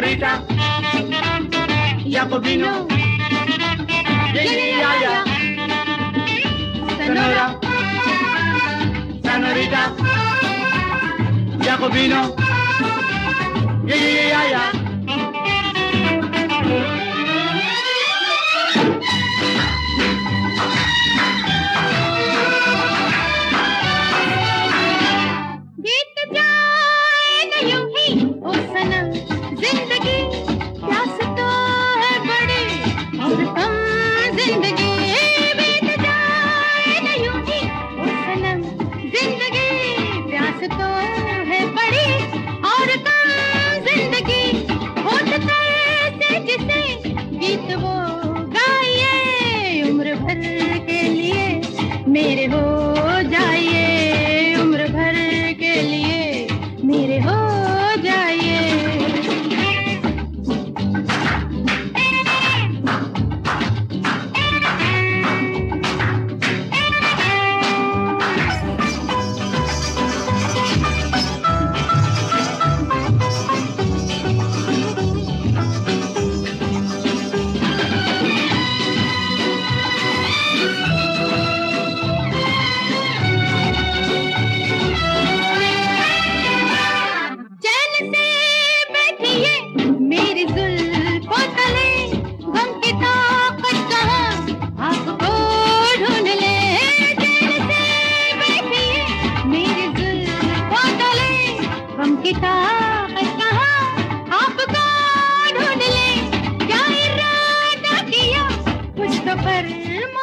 señorita, Jacobino, ya, Sonora, señorita, Jacobino, ya. मेरे हो जाइए उम्र भर के लिए, मेरे हो जाइए। की ताकत कहाँ आपको ढूंढ ले, क्या इरादा किया कुछ तो फरमा